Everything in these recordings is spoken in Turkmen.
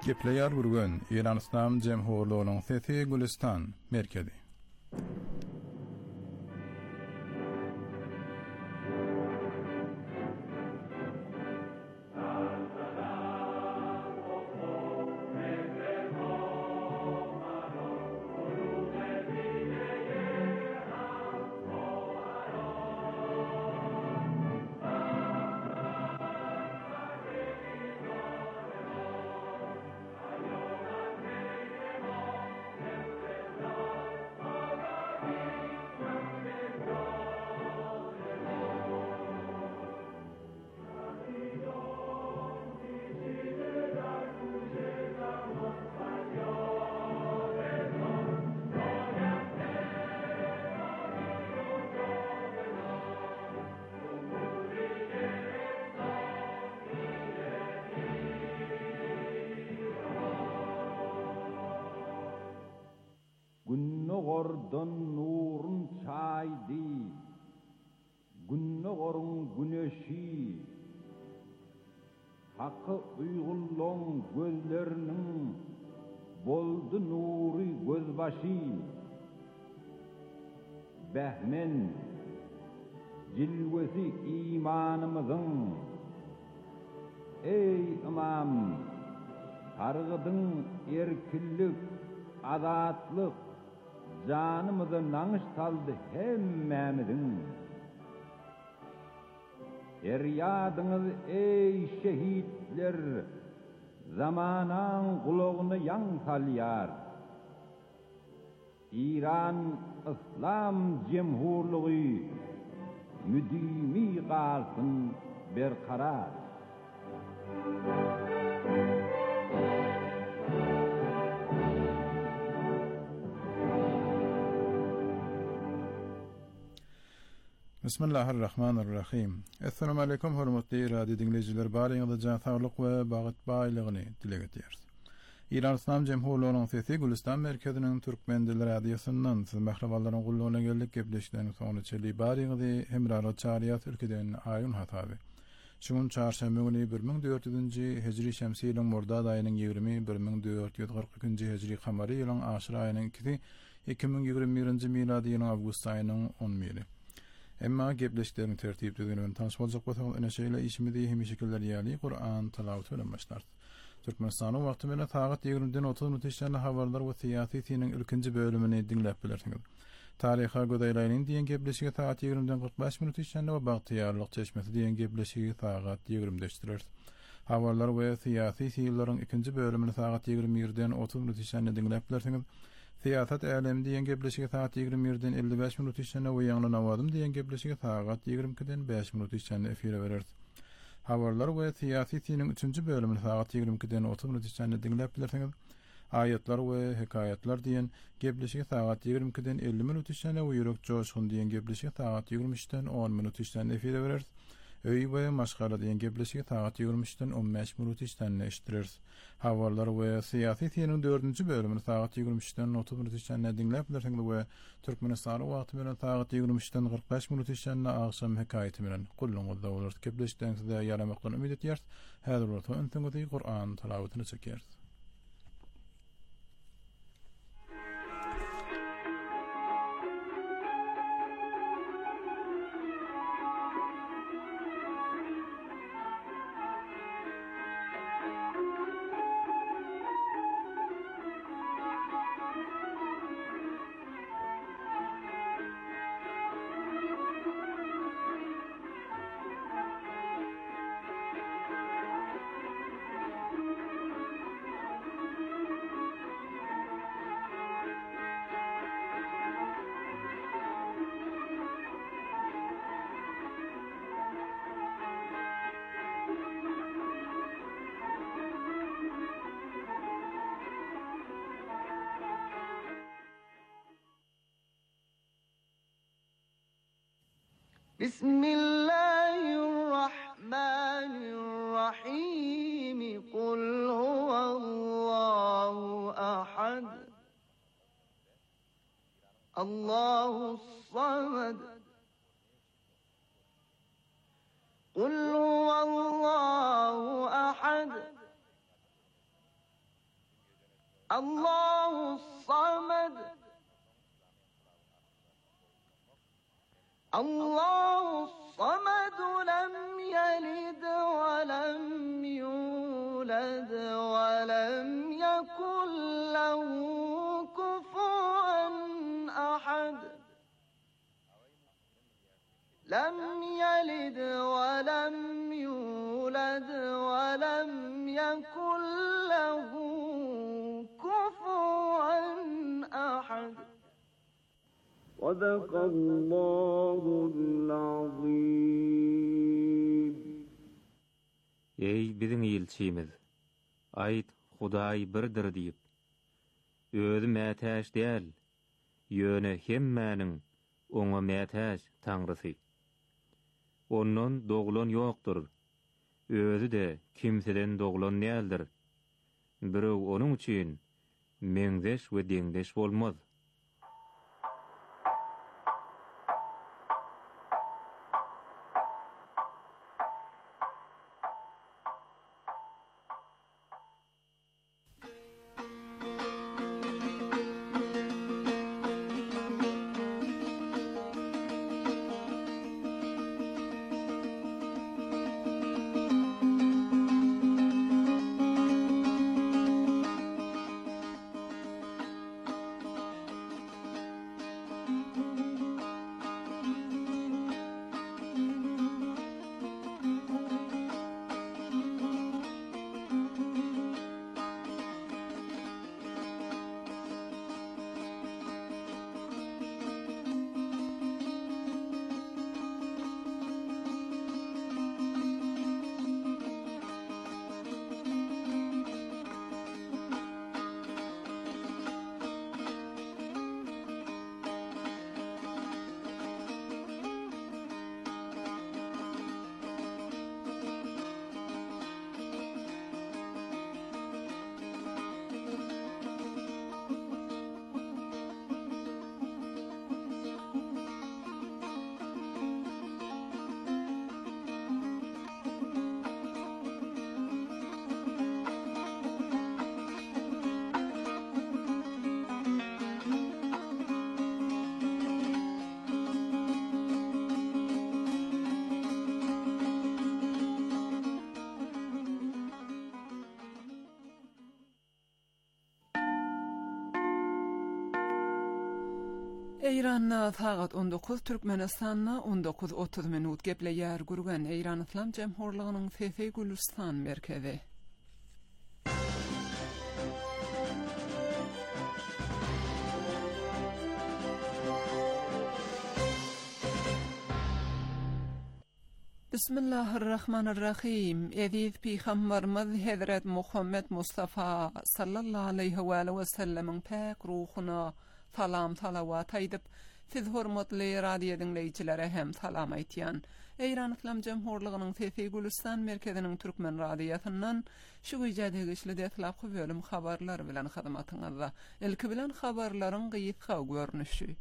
Gepleýär gürgen Ýerlistan Jemhurlygynyň Sesi Gülistan merkezi. Günnogordan nurun çaydı, günnogorun güneşi, hakkı uygulluğun gözlerinin boldu nuri gözbaşı. Behmen, cilvesi imanımızın, ey imam, targıdın erkillik, azatlık, canımızı nanış saldı hemmemizin. Feryadınız ey şehitler, zamanan kulağını yan salyar. İran İslam Cemhurluğu müdimi kalsın berkarar. Bismillahirrahmanirrahim. Assalamu alaykum hormatly radio dinleyijiler, barýyňyzda jan saglyk we bagat baýlygyny dile getirýäris. Ýerlistan Jemhurlygynyň Sesi Gülistan merkeziniň türkmen dili radiosundan siz mahraballaryň gullugyna geldik. Gepleşikden soňra çeli barýyňyzy hemrara çarýat ülkeden aýyn hataby. Şuň çarşamba günü 1400-nji hijri şemsi ýylyň Murdad aýynyň 20-1442-nji hijri kamary ýylyň aşyr aýynyň 2021-nji miladi ýylyň awgust aýynyň 10-y. Emma gepleşiklerini tertip düzgünüň tanış boljak bolsaňyz ene şeýle işimizi hem şekilleri ýaly Qur'an tilawaty bilen başlar. Türkmenistanyň wagty bilen saat 20-den 30 minutda habarlar we siýasy ilkinji bölümini dinläp bilersiňiz. Taryha gödäýleýän diýen gepleşigi saat 20-den 45 minutda we bagtyýarlyk çeşmesi diýen gepleşigi saat 20-de iştirer. Habarlar we siýasy ýyllaryň ikinji bölümini saat 21-den 30 minutda dinläp bilersiňiz. Siýasat älem diýen gepleşigi saat 21-den 55 minut içinde we ýangly nawadym diýen gepleşigi saat 22-den 5 minut içinde efire bereriz. Habarlar we siýasy ýylyň 3-nji bölümini saat 22-den 30 minut içinde dinläp bilersiňiz. Ayetler we hekayetler diýen gepleşigi saat 22-den 50 minut içinde we ýürek joşgun diýen gepleşigi saat 23-den 10 minut içinde efire bereriz. Öý we maşgara diýen gepleşigi saat 23-den 15 minut içinde eşitdireriz. Habarlar we siýasy ýylyň 4-nji bölümini saat 23-den 30 minut içinde dinläp bilersiňiz we Türkmenistan wagty bilen saat 23-den 45 minut içinde agşam hekayeti bilen gulluňyzda bolar. Gepleşikden size ýaramakdan ümit edýäris. Häzir bolsa öňüňizde Qur'an tilawatyny çekýäris. Bismillahirrahmanirrahim. Kul huvallahu ahad. Allahus samad. Kul huvallahu ahad. الله الصمد الله الصمد لم يلد ولم يولد ولم يكن له كفوا أحد لم يلد ولم يولد ولم يكن له كفوا أحد صدق الله العظيم. Ey bizim ilçimiz, ayt Hudaý birdir diýip, özü mätäş däl, ýöne hemmäniň oňa mätäş Taňrysy. Ondan doglan ýokdur, özü de kimseden doglan däldir. Biröw onuň üçin meňzeş we deňdeş bolmaz. Eýranna sagat 19, Türkmenistanna 19:30 minut gepleýär gurgan Eýran Islam Jemhurlygynyň Fefe Gülistan merkezi. Bismillahirrahmanirrahim. Aziz Peygamberimiz Hazret Muhammed Mustafa sallallahu aleyhi ve sellem'in pak ruhuna salam salavat aýdyp, siz hormatly radio dinleýçilere hem salam aýtýan. Eýran Islam Jemhurlygynyň Fefe Gülistan merkeziniň türkmen radiosundan şu güýjäde geçli detlapy bölüm habarlar bilen hyzmatyňyzda. Ilki bilen habarlaryň gyýyka görnüşi.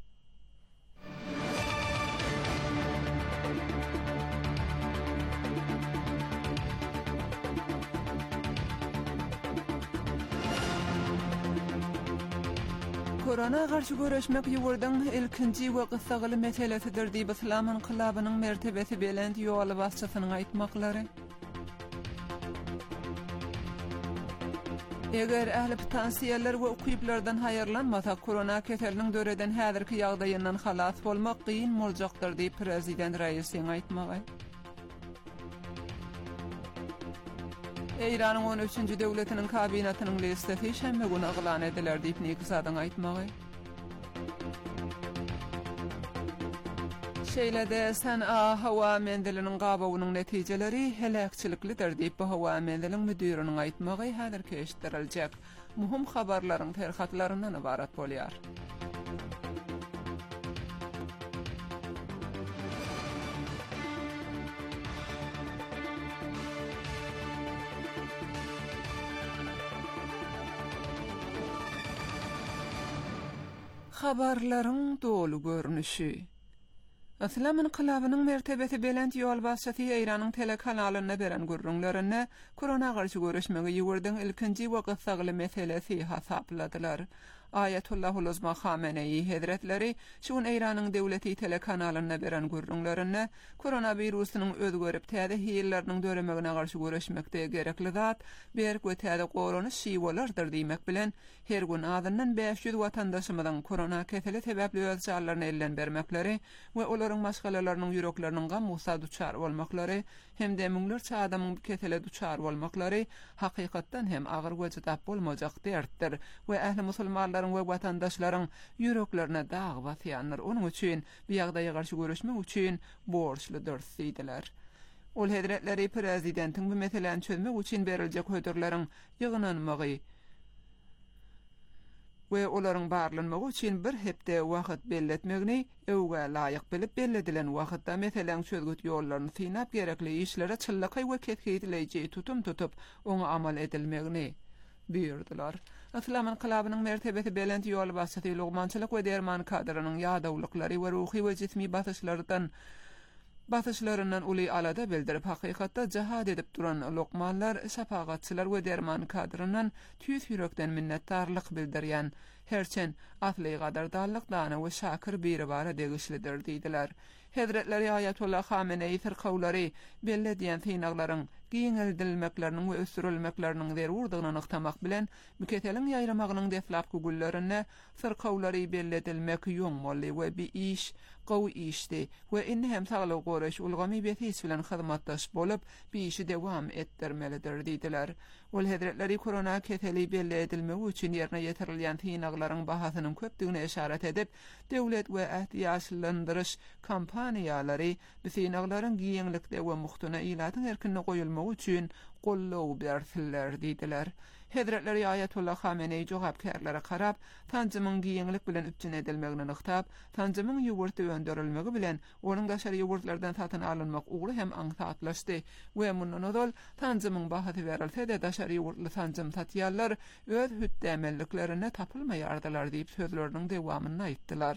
Korona garşy göreşmek ýurdyň ilkinji we gysgaly meselesidir diýip Islam inqilabynyň mertebesi belend ýoly başçysynyň aýtmaklary. Eger ähli potansiýallar we ukyplardan haýyrlanmasa korona keseliniň döreden häzirki ýagdaýyndan halas bolmak gyn boljakdyr diýip prezident Raýsyň aýtmagy. Eýranyň 13-nji döwletiniň kabinetynyň listesi şäme güni eglan ediler diýip Niksadyň aýtmagy. Şeýlede San'a hawa mendiliniň gabawynyň netijeleri helakçyliklidir diýip bu hawa mendiliniň müdiriniň aýtmagy häzirki eşitdiriljek. Muhim habarlaryň terhatlaryndan ibarat bolýar. Habarlaryň dolu görnüşi. Islam inqilabynyň mertebeti belent ýol başçysy Eýranyň telekanalyna beren gurrunlaryna korona garşy görüşmegi ýigirdiň ilkinji wagtdagy meselesi hasapladylar. Ayatullahul Uzma Khamenei Hazretleri şuň Eýranyň döwleti telekanalyna beren gurrunlaryna koronawirusynyň özgörüp täze hillerini döremegine garşy görüşmekde gerekli zat berk we täze goranyş şiwalardyr diýmek bilen her gün adyndan 500 watandaşymyzyň korona keseli sebäpli öz jarlaryny elden bermekleri we olaryň maşgalalarynyň ýürekleriniň gammusa duçar bolmaklary hemde müňlerçe adamyň kesele duçar bolmaklary hakykatdan hem agyr wejidap bolmajak dertdir we ähli musulmanlar we watandaşlaryň ýüreklerine dağ basýanlar. Onuň üçin bu ýagdaýa garşy görüşmek üçin borçludyr diýdiler. Ol Hazretleri prezidentiň bu meseleni çözmek üçin beriljek hödürleriň ýygnanmagy we olaryň barlanmagy üçin bir hepde wagt belletmegini öwge laýyk bilip belledilen wagtda meselen çözgüt ýollaryny synap gerekli işlere çyllakay we ketkiýetleýiji tutum tutup oňa amal edilmegini buyurdular. Islam inqilabynyň mertebeti belent ýol başçysy Lugmançylyk we derman kadrynyň ýadawlyklary we ruhy we jismi batışlarından uly alada bildirip hakykatda jihad edip duran lokmanlar, şafagatçylar we derman kadrynyň tüýs ýürekden minnetdarlyk bildirýän herçen atly gadardarlyk dana we şakyr biri bara degişlidir diýdiler. Hazretleri Ayatullah Khamenei firqawlary belledýän synaglaryň giňeldilmekleriniň we ösürilmekleriniň zerurdygyny nyktamak bilen müketeliň ýaýramagynyň deflapky gullerini firqawlary belledilmek ýoňmaly we bir iş gowy işdi we indi hem saglyk goraş ulgamy betis bilen hyzmatdaş bolup bir işi dewam etdirmelidir diýdiler. Ol Hazretleri korona keteli belledilmek üçin ýerine ýetirilýän synaglaryň bahasynyň köpdigine işaret edip döwlet we ähtiýaçlandyryş kampaniýalary bu synaglaryň giňlikde we muhtuna ilatyň erkinine goýulmagy üçin gollaw berdiler diýdiler. Hazretleri Ayatullah Khamenei jogapkärlere karap, tanjymyň giňlik bilen üpjün edilmegini nyktab, tanjymyň ýugurty önderilmegi bilen onuň daşary ýugurtlardan satyn alynmak ugly hem aňsatlaşdy we mundan odal tanjymyň bahasy berilse-de daşary ýugurtly tanjym satýarlar öz hütdemelliklerine tapylmaýardylar diýip sözleriniň dewamyny aýtdylar.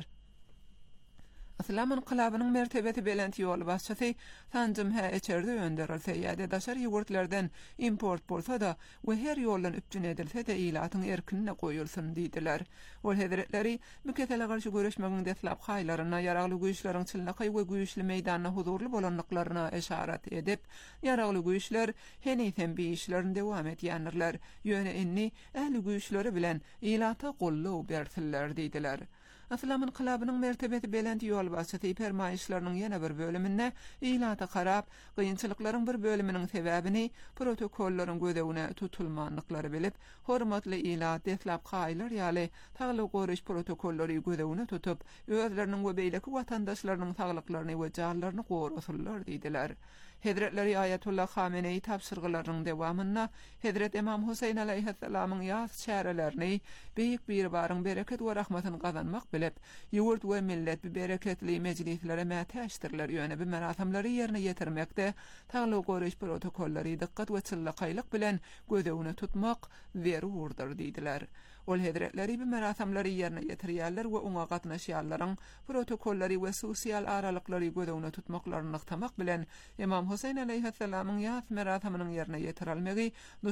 Islam inqilabynyň mertebeti belent ýol başçysy tanjym içerde önderilse ýa-da daşary ýugurtlardan import bolsa da we her ýoldan üpjün edilse-de ilatyň erkinine goýulsun diýdiler. Ol Hazretleri müketele garşy görüşmegiň deflap haýlaryna ýaragly güýçleriň çylnaky we güýçli meýdanyna huzurly bolanlyklaryna eşaret edip, ýaragly güýçler henisem bir işlerini dewam etýänler. Ýöne inni ähli güýçleri bilen ilata gollaw berdiler diýdiler. Islam inqilabynyň mertebeti belent ýol başçysy permaýyşlarynyň ýene bir bölümine ilata karap, gynçylyklaryň bir bölüminiň sebäbini protokollaryň gödegine tutulmanlyklary bilip, hormatly ilat deflap haýlar ýaly taglyk goraş protokollary gödegine tutup, özleriniň we beýleki watandaşlarynyň saglyklaryny we jarlaryny gorasylar diýdiler. Hazretleri Ayatullah Khamenei tapşyrgylarynyň dewamyna Hazret Imam Husayn aleyhisselamyň ýaz şärelerini beýik bir baryň bereket we rahmatyny gazanmak bilip, ýurt we millet bir bereketli mejlislere mätäşdirler ýöne bir merasimleri ýerine ýetirmekde taglyk goraş protokollary dikkat we çyllakaylyk bilen gödegine tutmak zerurdyr diýdiler. Ol Hazretleri bir merasimleri ýerine ýetirýärler we oňa gatnaşýarlaryň protokollary we sosial aralyklary gödegine tutmaklaryny nyktamak bilen Imam Husayn aleyhisselamyň ýaz merasiminiň ýerine ýetirilmegi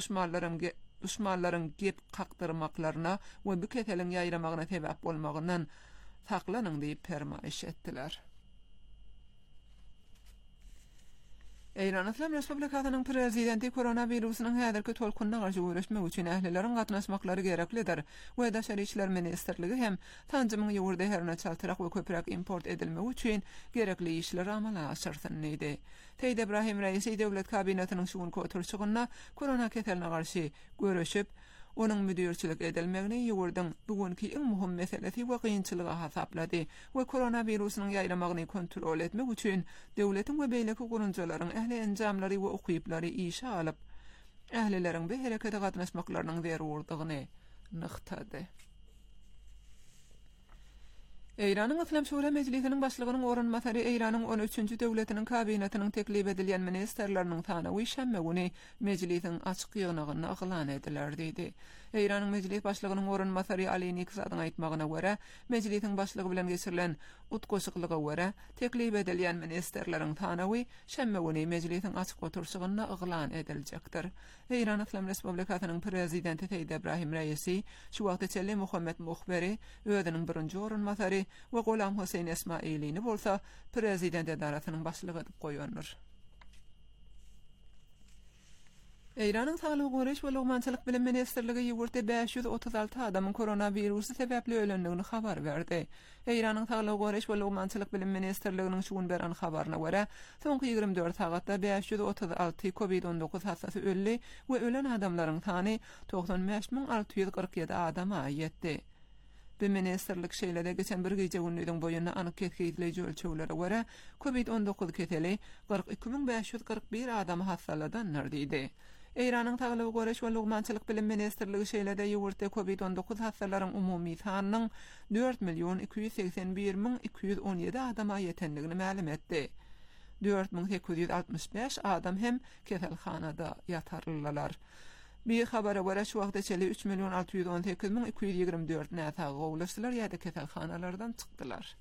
düşmanlaryň gep kakdyrmaklaryna we bu keteliň ýaýramagyna sebäp bolmagyndan saklanyň diýip permaýyş etdiler. Eýran Islam Respublikasynyň prezidenti koronawirusynyň häzirki tolkunna garşy görüşmek üçin ählileriň gatnaşmaklary gereklidir we Daşary işler ministrligi hem tanjymyň ýurda herine çaltyrak we köpürak import edilmek üçin gerekli işler amala aşyrsyn diýdi. Teýde Ibrahim Reisi döwlet kabinetynyň şuň oturşygyna korona keteline garşy görüşüp, onuň müdürçilik edilmegini ýurdyň bugünkü iň muhim meselesi we gynçylygy hasaplady we koronawirusynyň ýaýramagyny kontrol etmek üçin döwletiň we beýleki gurunjalaryň ähli enjamlary we okyplary işe alyp, ählileriň bu herekete gatnaşmaklarynyň zerurdygyny nyktady. Eýranyň Islam Şura Mejlisiniň başlygynyň orunmasary Eýranyň 13-nji döwletiniň kabinetiniň teklip edilýän ministerleriniň tanawy şämme güni mejlisiň açyk ýygnagyna aglan ediler diýdi. Eýranyň mejlis başlygynyň orunmasary Ali Nikzadyň aýtmagyna görä, mejlisiň başlygy bilen geçirilen utgoşyklyga görä, teklip edilýän ministerleriň tanawy şämme güni mejlisiň açyk oturşygyna aglan ediljekdir. Eýran Islam Respublikasynyň prezidenti Seýid Ebrahim Reisi şu wagtda Çelli Muhammed Muhberi özüniň birinji orunmasary we Golam Husayn Esmailini bolsa prezident edarasynyň başlygy edip goýandyr. Eýranyň Saglyk Goraş we Lugmançylyk bilim ministerligi ýurtda 536 adamyň koronavirusy sebäpli ölendigini habar berdi. Eýranyň Saglyk Goraş we Lugmançylyk bilim ministerliginiň şuň beran habaryna görä, soňky 24 sagatda 536 COVID-19 hastasy ölli we ölen adamlaryň sany 95647 adama ýetdi. Bu ministerlik şeýlede geçen bir gece günlüğün boyunca anyk ketkiýleýiji ölçeglere görä COVID-19 keseli 42541 adam hassaladanlar diýdi. Eýranyň Saglyk Goraş we Lugmançylyk bilim ministerligi şeýlede ýurtda COVID-19 hassalaryň umumy sanynyň 4.281.217 adama ýetendigini ma'lum etdi. 4.865 adam hem keselhanada ýatarlylar. Bir habara görä şu wagtda çeli 3.618.224 näsa gowlaşdylar ýa-da keselhanalardan çykdylar.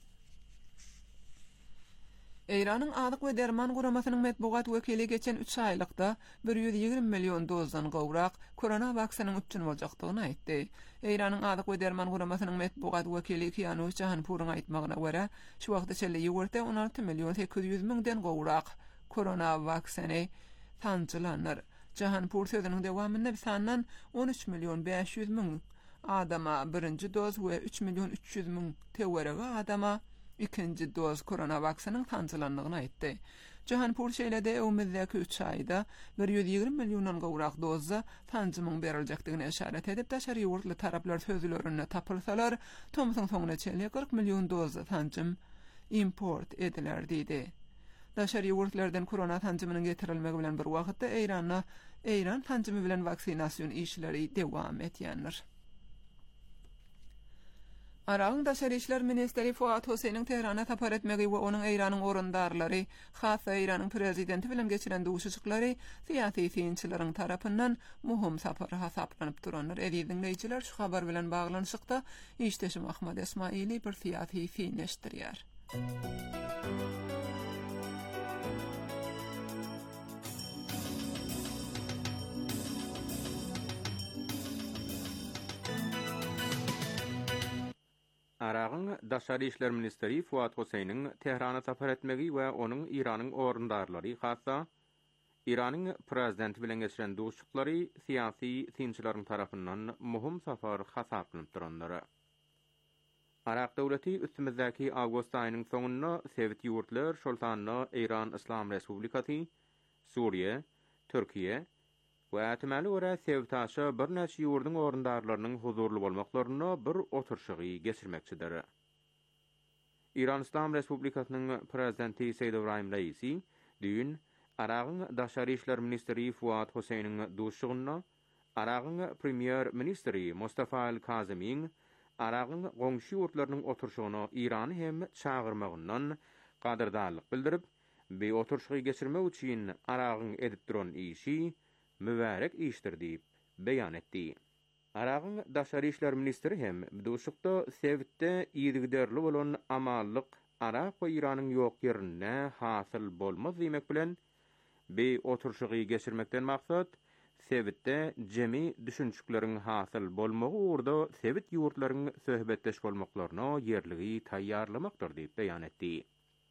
Eýranyň Adyk we Derman Guramasynyň medbugat wekili geçen 3 aýlykda 120 milyon dozdan gowrak korona vaksinanyň üçin boljakdygyny aýtdy. Eýranyň Adyk we Derman Guramasynyň medbugat wekili Kianuş Jahanpuryň aýtmagyna görä, şu wagtda çeli ýurtda 16 milyon 800 miňden gowrak korona vaksini tanjylanýar. Jahanpur sözüniň dewamynda sandan 13 milyon 500 miň adama birinji doz we 3 milyon 300 miň tewerege adama ikinji doz korona vaksinining tanjylandygyny aýtdy. Jahanpur şeýlede öwründäki 3 aýda 120 milyondan gowrak dozda tanjymyň beriljakdygyny işaret edip daşary ýurtly taraplar sözlerini tapylsalar, Tomson soňuna çeli 40 milyon doz tanjym import ediler diýdi. Daşary ýurtlardan korona tanjymynyň getirilmegi bilen bir wagtda Eýran tanjymy bilen vaksinasiýon işleri dewam etýändir. Aragyň daşary işler ministeri Fuat Husaýnyň Tehrana tapar etmegi we onuň Eýranyň orundarlary, hassa Eýranyň prezidenti bilen geçiren duşuşyklary syýasy fiýinçileriň tarapyndan muhim sapar hasaplanyp duranlar. Edinleýijiler şu habar bilen baglanyşykda işdeşim Ahmad Esmaili bir syýasy fiýinleşdirýär. Aragyň daşary işler ministeri Fuat Husaýnyň Tehrana tapar etmegi we onuň Iranyň orundarlary, hassa Iranyň prezidenti bilen geçiren duşuklary syýasy fiýinçileriň tarapyndan muhim safar hasaplanıp duranlary. Araq döwleti üstümizdäki awgust aýynyň soňunda Sowet ýurtlar şoltanyna Eýran Islam Respublikasy, Suriýe, Türkiýe we temeli görä Sowetaşa bir näçe ýurduň orundarlarynyň huzurly bolmaklaryna bir oturşygy geçirmekçidir. Eýran Islam Respublikasynyň prezidenti Seýid Ebrahim Reisi dün Aragyň daşary işler ministeri Fuat Husaýnyň duşugyna, Aragyň premier ministeri Mustafa el-Kazimiň Aragyň goňşy ýurtlarynyň oturşygyna Irany hem çağırmagyndan gadyrdarlyk bildirip, bu oturşygy geçirmek üçin Aragyň edip duran işi mübarek işdir diýip beýan etdi. Aragyň daşary işler ministeri hem duşukda Sewitde ýygyderli bolan amallyk Araq we Iranyň ýok ýerine hasyl bolmaz diýmek bilen bu oturşygy geçirmekden maksat Sewitde jemi düşünçükleriň hasyl bolmagy urda Sewit ýurtlaryň söhbetleş bolmaklaryna ýerligi taýýarlamakdyr diýip beýan etdi.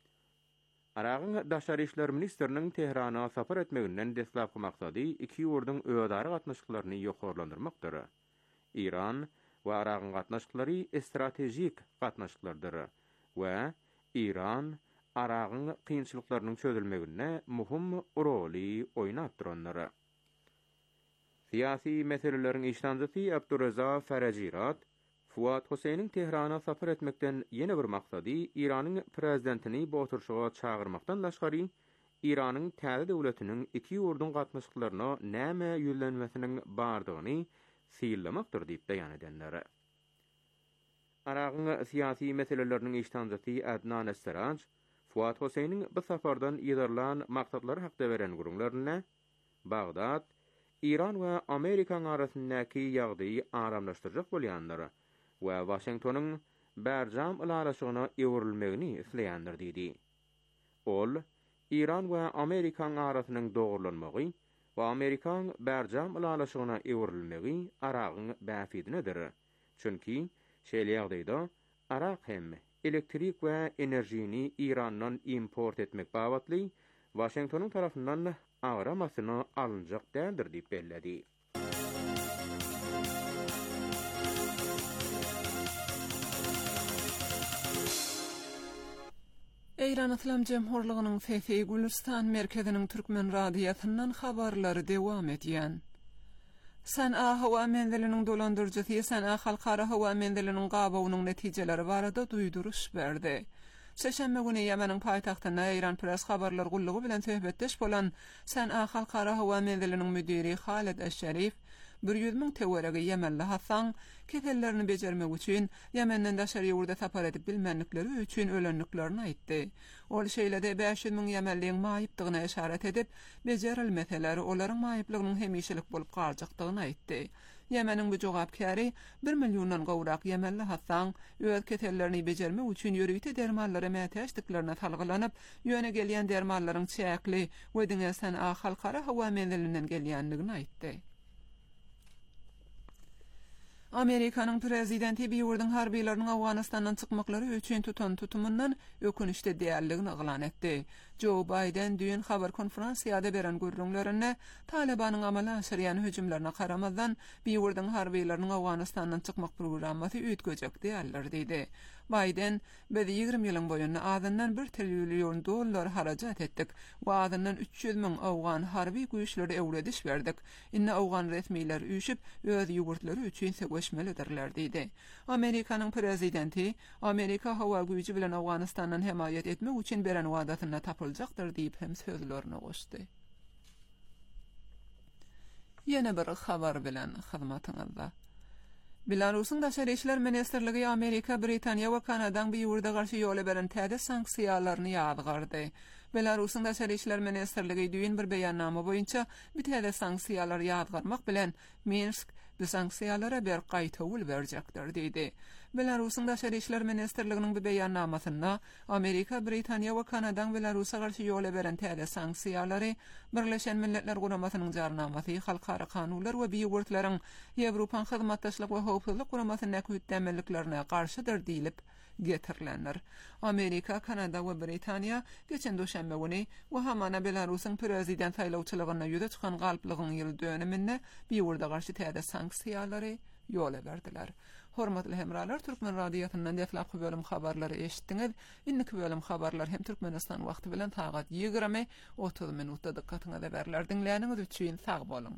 Aragyň daşary işler ministeriniň Tehrana sapar etmeginden deslapky maksady iki ýurduň öýdary gatnaşyklaryny ýokarlandyrmakdyr. Iran we Aragyň gatnaşyklary stratejik gatnaşyklardyr we Iran Aragyň kynçylyklarynyň çözülmegine muhim roly oýnap duranlar. Siyasi meselelerin işlanjysy Abdurreza Farajirat, Fuat Husaýnyň Tehrana sapar etmekden ýene bir maksady Iranyň prezidentini bu oturşyga çağırmakdan daşgary, Iranyň täze döwletiniň iki ýurduň gatnaşyklaryna näme ýüllenmesiniň bardygyny syýlamakdyr diýip beýan edenler. Arağın siyasi meselelerinin iştanjatı Adnan Esseraj, Fuat Hoseynin bu safardan ýazarlan maksatlary hakda beren gurumlaryna Bagdad, İran we Amerikan arasyndaky ýagdaýy aramlaşdyrjak bolýanlar we Washingtonyň berjam ulalaşygyna ýewrilmegini isleýändir diýdi. Ol, İran we Amerikan arasynyň dogrulanmagy we Amerikan berjam ulalaşygyna ýewrilmegi Aragyň bäfidinedir. Çünki şeýle ýagdaýda Arag hem elektrik we enerjini İrandan import etmek babatly Washingtonyň tarapyndan agramasyna alınjak däldir diýip belledi. Eýran Islam Jemhurlygynyň Fefi Gülistan merkeziniň türkmen radiýasyndan habarlary dewam edýän. San'a hawa menziliniň dolandyrjysy San'a halkara hawa menziliniň gabawynyň netijeleri barada duýduruş berdi. Şeşenme güni Ýemeniň paýtagtyna Eýran Press habarlar gullugy bilen söhbetdeş bolan San'a halkara hawa menziliniň müdiri Halid Eşşerif 100.000 teweregi Yemenli Hasan kefellerini bejermek üçin Yemenden daşary ýurda tapar edip bilmenlikleri üçin ölenliklerini aýtdy. Ol şeýlede 500.000 Yemenliň maýypdygyna işaret edip bejerilmeseleri olaryň maýyplygynyň hemişelik bolup galjakdygyny aýtdy. Yemeniň bu jogapkary 1 milyondan gowrak Yemenli Hasan öz kefellerini bejermek üçin ýörüýte dermanlara mätäşdiklerine talgylanyp ýöne gelýän dermanlaryň çäkli we diňe San'a halkara hawa menzilinden gelýänligini aýtdy. Amerikanyň prezidenti bir ýurdyň harbiýlarynyň Awganastandan çykmaklary üçin tutan tutumundan ökünişde däldigini aglan etdi. Joe Biden düýün habar konferensiýada beren görüňlerini Talibanyň amala aşyrýan hüjümlerine karamazdan bir ýurdyň harbiýlarynyň Awganastandan çykmak programmasy üýtgejek däldir diýdi. Biden, "Biz 20 ýylyň boýundan azyndan 1 trillion dollar harajat etdik we azyndan 300.000 awgan harby güýçleri öwrediş berdik. Inne awgan resmiýler üýşüp öz ýurtlary üçin segweşmelidirler" diýdi. Amerikanyň prezidenti, Amerika hawa güýji bilen Awganastandan hemaýet etmek üçin beren wadatyna tapyljakdyr diýip hem sözlerini goşdy. Ýene bir habar bilen hyzmatyňyzda. Belarusyň daşary işler ministrligi Amerika, Britaniýa we Kanadaň bir ýurda garşy ýola beren täze sanksiýalaryny ýadgardy. Belarusyň daşary işler ministrligi düýün bir beýannama boýunça bir täze sanksiýalar ýadgarmak bilen Minsk bu sanksiýalara bir gaýtawul berjekdir diýdi. Belarusyň daşary işler ministrliginiň bir beýannamasynda Amerika, Britaniýa we Kanadaň Belarus'a garşy ýola beren täze sanksiýalary Birleşen Milletler Guramasynyň jarnamasy, halkara kanunlar we biýurtlaryň Ýewropa hyzmatdaşlyk we howpsuzlyk guramasynyň hütdemeliklerine garşydyr diýilip getirilenler. Amerika, Kanada we Britaniýa geçen döşembe güni we hamana Belarusyň prezident saýlawçylygyna ýüze çykan galplygyň ýyl döneminde biýurda garşy täze sanksiýalary ýola berdiler. Hormatly hemralar, Türkmen radiýasyndan deflap bölüm habarlary eşitdiňiz. Indiki bölüm habarlar hem Türkmenistan wagty bilen saat 20:30 minutda dikkatyňyza berler. Dinleýäniňiz üçin sag bolun.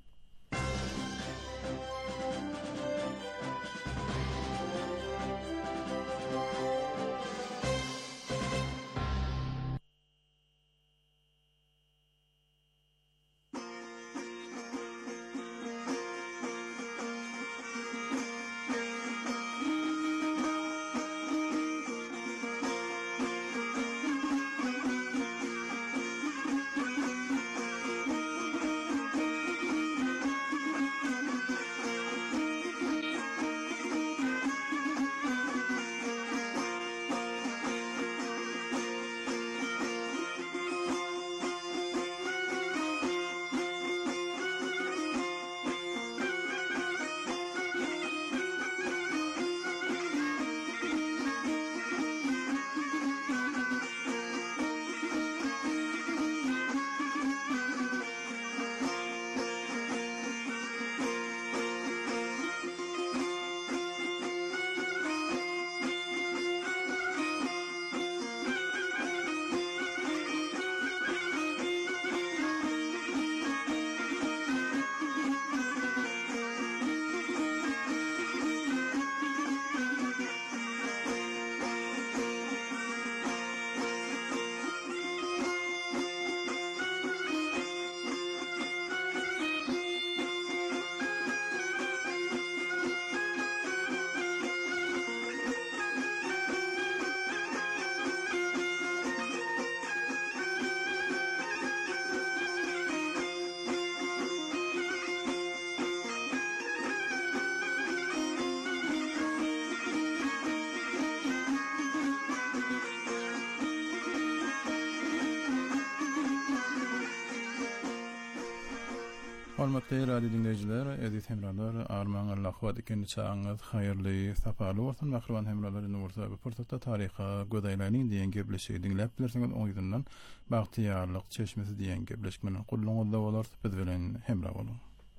Hormatly radio dinleyijiler, edit hemralar, arman Allah wagt ikindi çağınız hayırly, safaly bolsun. Mahruman hemralaryň ursa bu pursatda taryha gödäýläriniň diýen gepleşigi dinläp bilersiňiz oýdundan bagtyýarlyk çeşmesi diýen gepleşmeni gullanyňyzda bolar, biz bilen hemra bolun.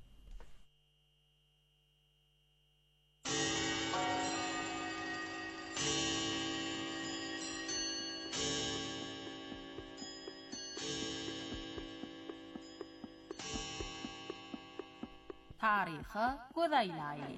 Taryha gödäýlärleri.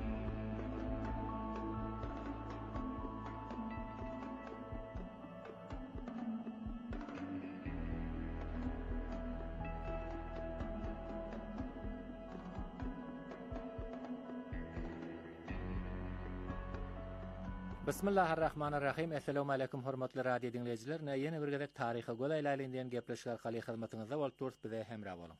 Bismillahirrahmanirrahim. Assalamu alaykum hormatly radio dinleyijiler. Ýene bir gezek taryha gödäýlärleri diýen gepleşik arkaly hyzmatyňyzda bolup durýar, bize hemra bolun.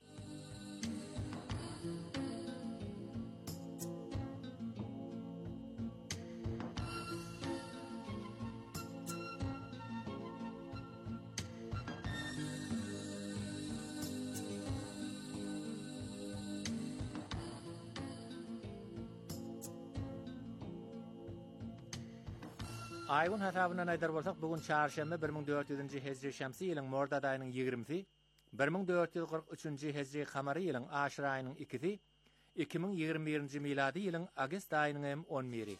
Aýyň hasabyna aýdar bolsak, bugun çarşamba 1400-nji hejri şämsi ýylyň Mordad aýynyň 20-si, 1443-nji hejri kamary ýylyň Aşyr aýynyň 2-si, 2021-nji miladi ýylyň Agest aýynyň 11-i.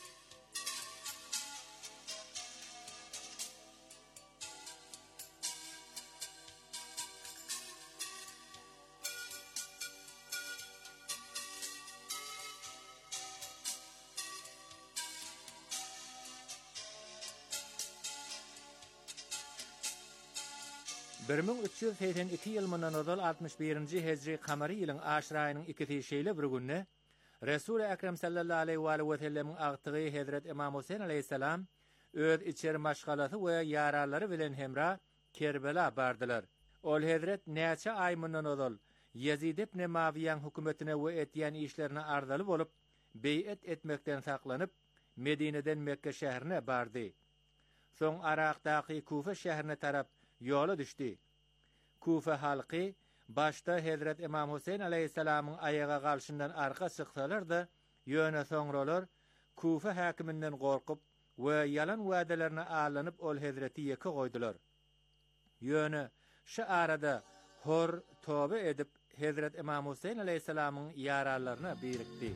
Birmin 382 ýyl mundan ozal 61-nji hejri kamary ýylyň Aşyr aýynyň 2-si şeýle bir günne Resul Ekrem sallallahu aleyhi ve sellem agtygy Hazrat Imam Husayn aleyhissalam öz içeri maşgalasy we ýaralary bilen hemra Kerbela bardylar. Ol Hazrat näçe aý mundan ozal Yazid ibn Muawiýanyň hökümetine we etýän işlerine ardaly bolup beýet etmekden saklanyp Medineden Mekke şäherine bardy. Soň Araqdaky Kufa şäherine tarap yola düşdi. Kufa halky başda Hazrat Imam Husayn aleyhissalamyň ayaga galşyndan arka çyksalar-da, ýöne soňralar Kufa hakiminden gorkup we yalan wädelerini alanyp ol Hazreti ýeke goýdular. Ýöne şu arada hor toba edip Hazrat Imam Husayn aleyhissalamyň ýaralaryna birikdi.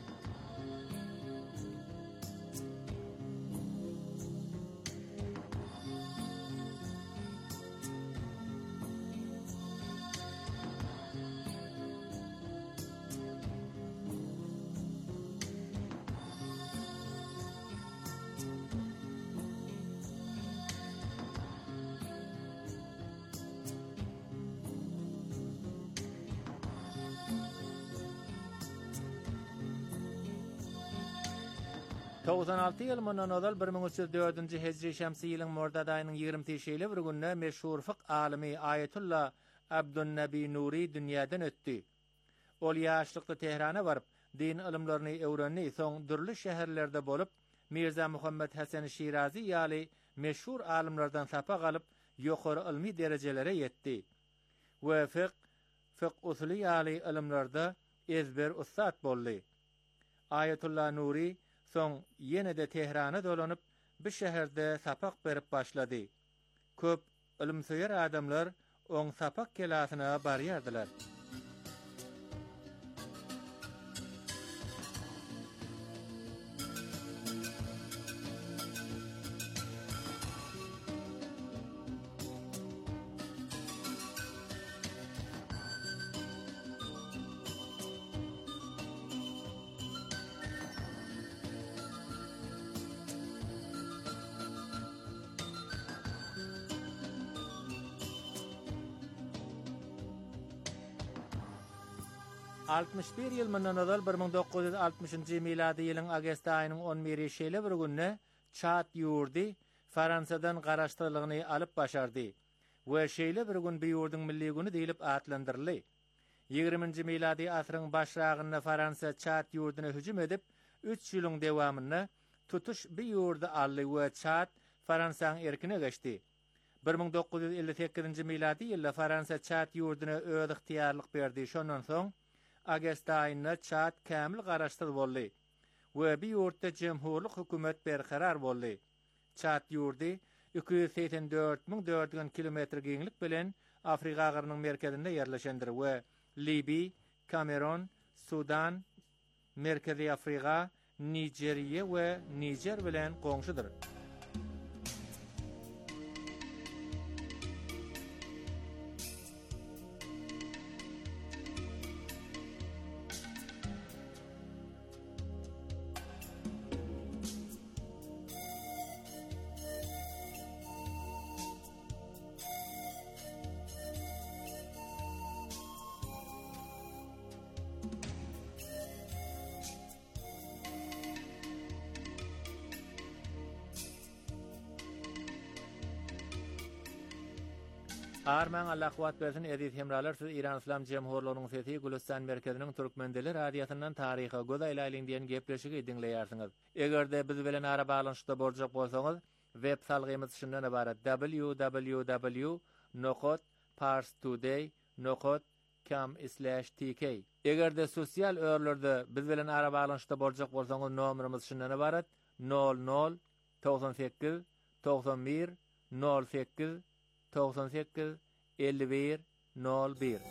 Tawzan ýyl mundan ozal 1304-nji hejri şämsi ýylyň Mordad aýynyň 20-si şeýle bir günne meşhur fiq alimi Ayetullah Abdunnabi Nuri dünýäden ötdi. Ol ýaşlykda Tehrana baryp din ilimlerini öwrenni, soň dürli şäherlerde bolup Mirza Muhammed Hasan Şirazi ýaly meşhur alimlerden sapa galyp ýokary ilmi derejelere ýetdi. We fiq usuly ýaly ilimlerde ezber ustad boldy. Ayetullah Nuri soň ýene de Tehrana dolanyp bir şäherde sapak berip başlady. Köp ilimsoýar adamlar oň sapak kelasyna barýardylar. ...61 ýyl mundan ozal 1960-njy miladi ýylyň Agest aýynyň 11-i şeýle bir günne Çat ýurdy Fransadan garaşdyrlygyny alyp başardy we şeýle bir gün bu ýurdyň milli güni diýilip atlandyrly. 20-nji miladi asryň başlagynda Fransa Çat ýurdyna hüjüm edip 3 ýylyň dewamynda tutuş bu ýurdy aldy we Çat Fransaň erkine geçdi. 1958-nji miladi ýylda Fransa Çat ýurdyna öz ixtiýarlyk berdi. Şondan soň Agest ayına çat kämil garaşdyr boldy we bir ýurtda jemhurlyk hökümet berqarar boldy. Çat ýurdy 284.000 kilometr geňlik bilen Afrika agarynyň merkezinde ýerleşendir we Libi, Kamerun, Sudan, Merkezi Afrika, Nijeriya we Nijer bilen goňşudyr. Arman Allah quvvat bersin edit hemralar siz İran İslam Cemhurluğunyň sesi Gülistan merkeziniň Türkmendiler radiýasyndan taryha göz aýlaýyn diýen gepleşigi dinleýärsiňiz. Egerde biz bilen ara baglanyşda boljak bolsaňyz web salgymyz şundan ibaret www.parstoday.com/tk. Egerde sosial örlerde biz bilen ara baglanyşda boljak bolsaňyz nomerimiz şundan ibaret 00 98 91 08 98 51 01.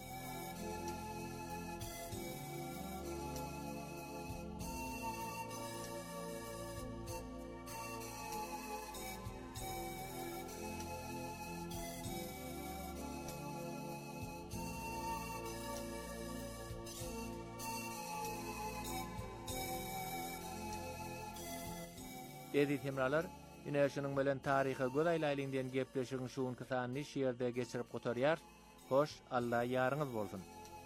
Edit hemralar ine şunyň bilen taryha göz aýlaýyn diýen gepleşigiň şuň kysany şeýerde geçirip gotarýar. Hoş, Allah ýaryňyz bolsun.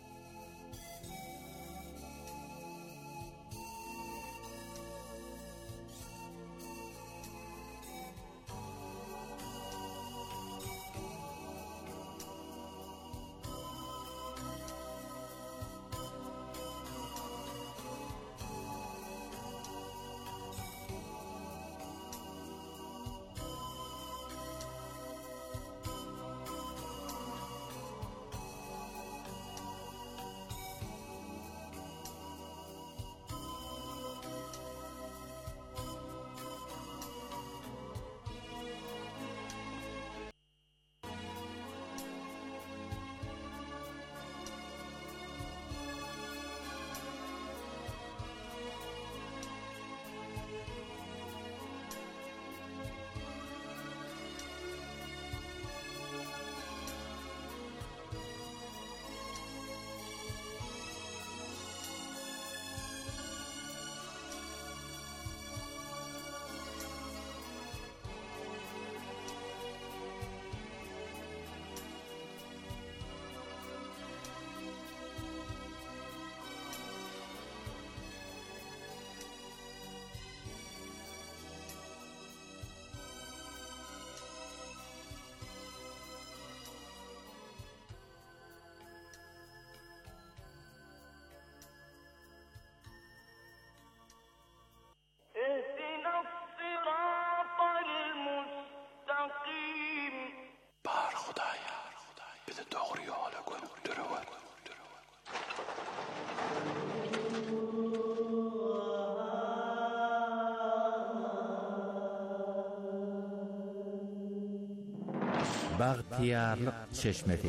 Bagtiyarlyk çeşmesi.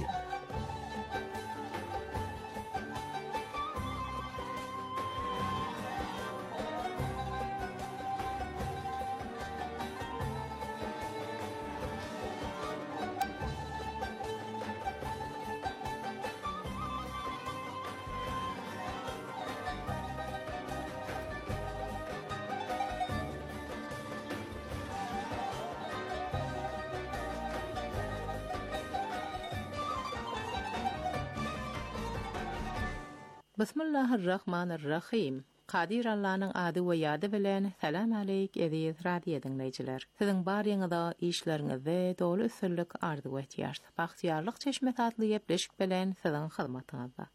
Bismillahirrahmanirrahim. Qadir Allah'ın adı we ýady bilen salam aleyk edýäs radio dinleýijiler. Siziň barýyňyzda işleriňizde dolu üstünlik arzu etýär. Bagtiyarlyk çeşmesi adly ýepleşik bilen siziň hyzmatyňyzda.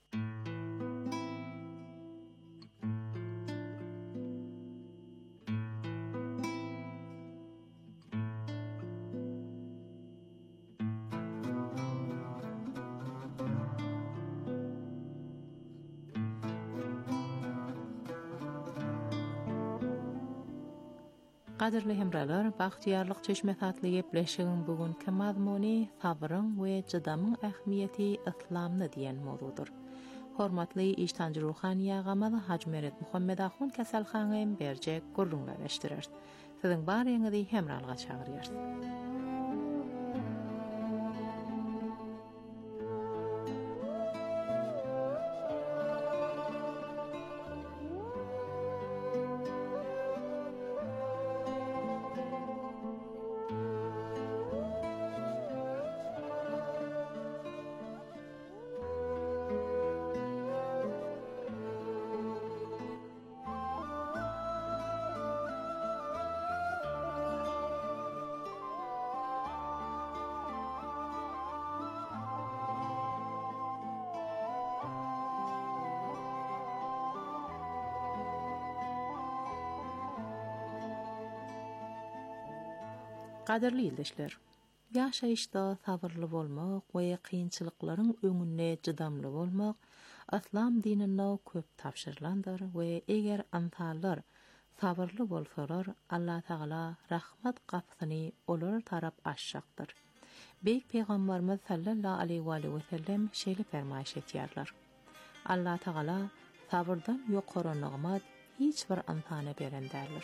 Qadirli hemralar, baxtiyarlıq çeşmetatlığı bileşigin bugünkü mazmuni sabrın ve çıdamın ähmiyeti İslam'ны diyen mowzudur. Hormatly iştancı ruhaniya gamada Hacmeret Muhammed Ahun kasalxanaym berje gurrunlar eşdirer. Sizin barýaňyzy hemralga çagyrýar. Qadirli ildeşler, yaşayışda sabırlı bolmak we kynçylyklaryň öňünde çydamly bolmak İslam dininde köp tapşyrylandyr we eger antallar sabırlı bolsalar Allah Taala rahmat kapsyny olar tarap açjakdyr. Beyk Peygamberimiz sallallahu aleyhi ve sellem şeýle fermaýş etýärler. Allah Taala sabırdan ýokary nymat hiç bir insana berendärler.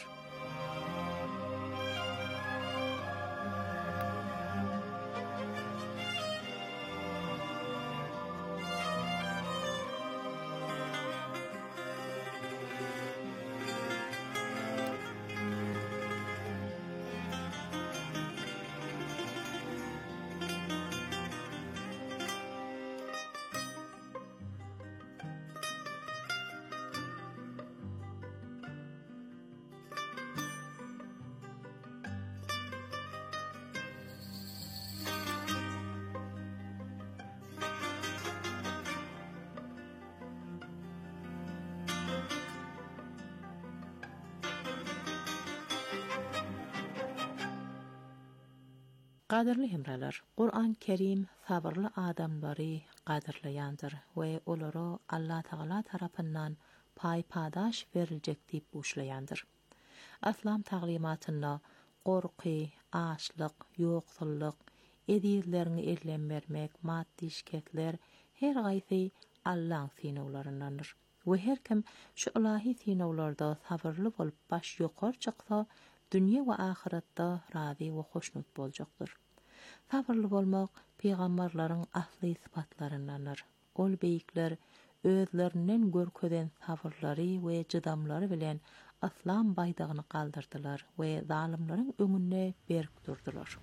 Qadirli hemralar, Qur'an Kerim sabırlı adamları qadirleýändir we olary Allah Taala tarapyndan paýpadaş beriljek diýip uşlaýandyr. İslam taglimatynda gorky, açlyk, ýoksullyk, edizlerini ellen bermek, maddi şiketler her gaýsy Allah'ın sinawlaryndandyr. We her kim şu ilahi sinawlarda sabırlı bolup baş ýokary çyksa, dünýä we ahiretde razy we hoşnut boljakdyr. Sabırlı bolmak peýgamberleriň asly sypatlaryndandyr. Ol beýikler özlerinden görkeden sabırlary we çydamlary bilen İslam baýdagyny galdyrdylar we zalimlaryň öňünde berk durdular.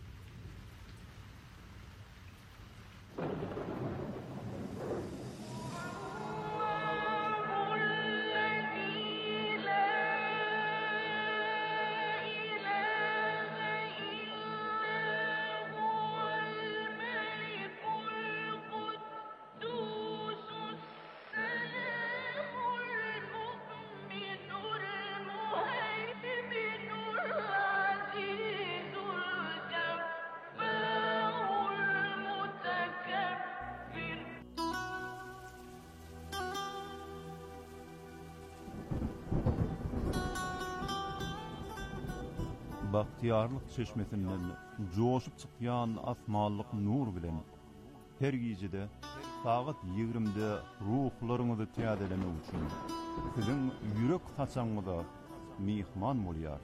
Bahtiyarlyk çeşmesinden joşup çykýan asmanlyk nur bilen her gijede saat 20-de ruhlaryňyzy täzelemek üçin siziň ýürek taçaňyza mihman bolýar.